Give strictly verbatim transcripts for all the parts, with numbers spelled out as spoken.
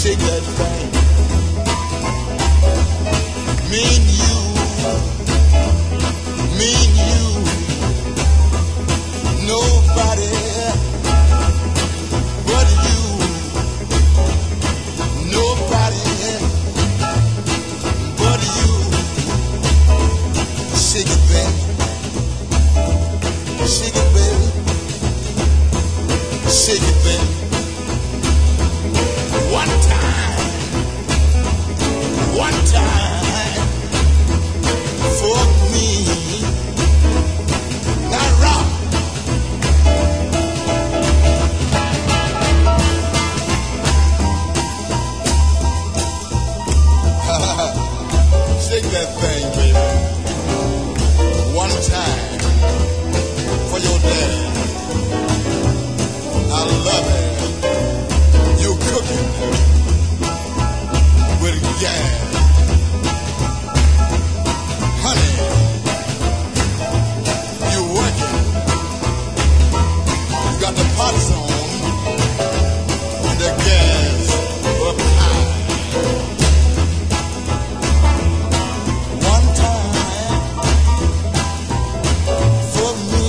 shake that thing. Me and you, me and you, nobody but you, nobody but you. Shake it, baby, shake it, baby, shake it, baby. One time, one time for me. Now rock. Shake that thing, baby. One time for your dad. I love it. You cooking with gas. Honey, you working. You got the pots on and the gas up high. One time for me.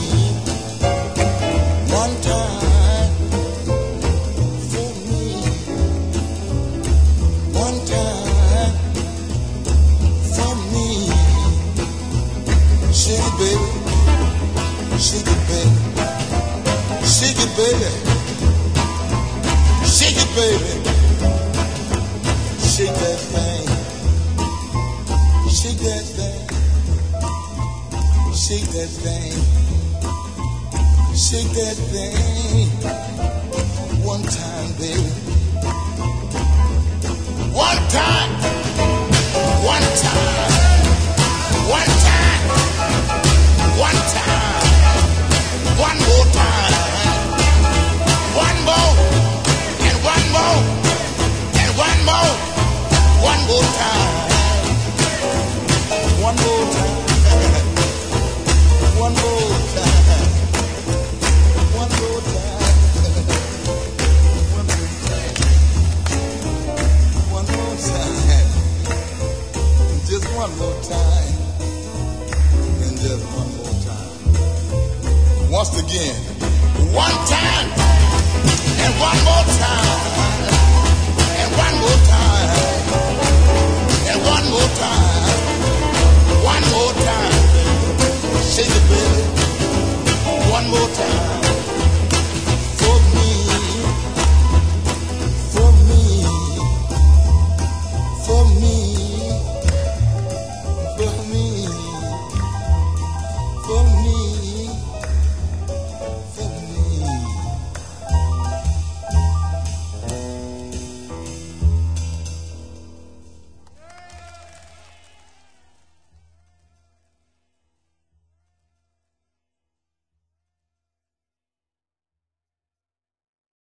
One time for me. One time for me. Shake it, baby. Shake it, baby. Shake it, baby. Shake it, baby. Shake that thing. Shake that thing. Shake that thing. Shake that thing. One time, baby. One time.